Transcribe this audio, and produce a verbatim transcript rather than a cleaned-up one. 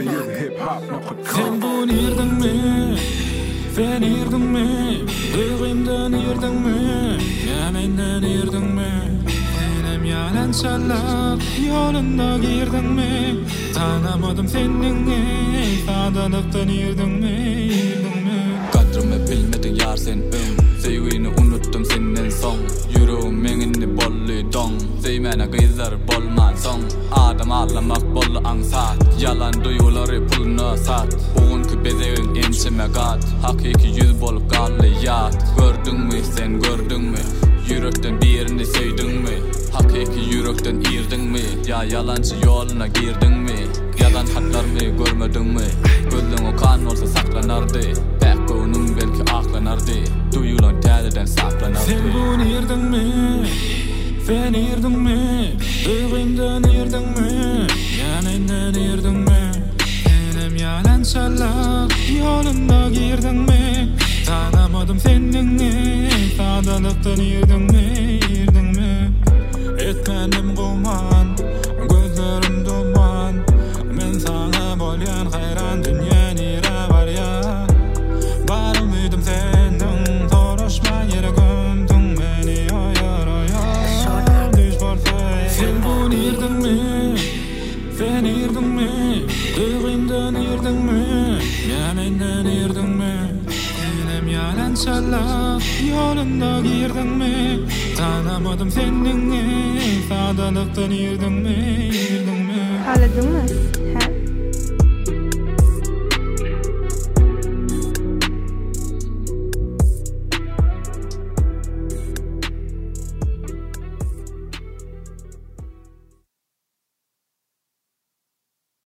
Sen bunu yerdin mi? Sen yerdin mi? Duygumdan yerdin mi? Ya menden yerdin mi? Senem yalançalak yolunda girdin mi? Tanamadım seninle ifadalıktan yerdin mi? Yerdin mi? Kadrımı bilmedin yar sen ön Sevgini unuttum senden son Yüreğim menginni bolli dong Sevmene gıyzar bolman son Adam ağlamak bollu ansat Yalan duyguları puluna sat Bugünkü bezeğin ençime gat Hakiki yüz bolup galli yat Gördün mü sen gördün mü Yürekten birini söydün mü Hakiki yürekten irdin mi Ya yalancı yoluna girdin mi Yalan hatlarımı görmedin mi Gözlüğün kan olsa saklanardı Belki onun belki aklanardı Duyulan tədeden saklanardı Sen bunu yerdin mi? Sen yerdin mi? Duygumdan yerdin mi? Ya menden yerdin mi? Senem yalançalak yolunda girdin mi? Tanamadım seninle ifadalıktan yerdin mi? Yerdin mi? Etmedim kuman Gözlerim duman Men sana bolyan hayran dünya nire var ya Varım üydüm senden Toruşma yere gömdün beni Oyar oyar Düş bolsa Sen bunu yerdin mi? Sen yerdin mi? Duygumdan yerdin mi? Ya menden yerdin mi? Senem yalançalak yolunda girdin mi? Tanamadım seninle ifadalıktan yerdin mi? Yerdin mi? Ağladın mı?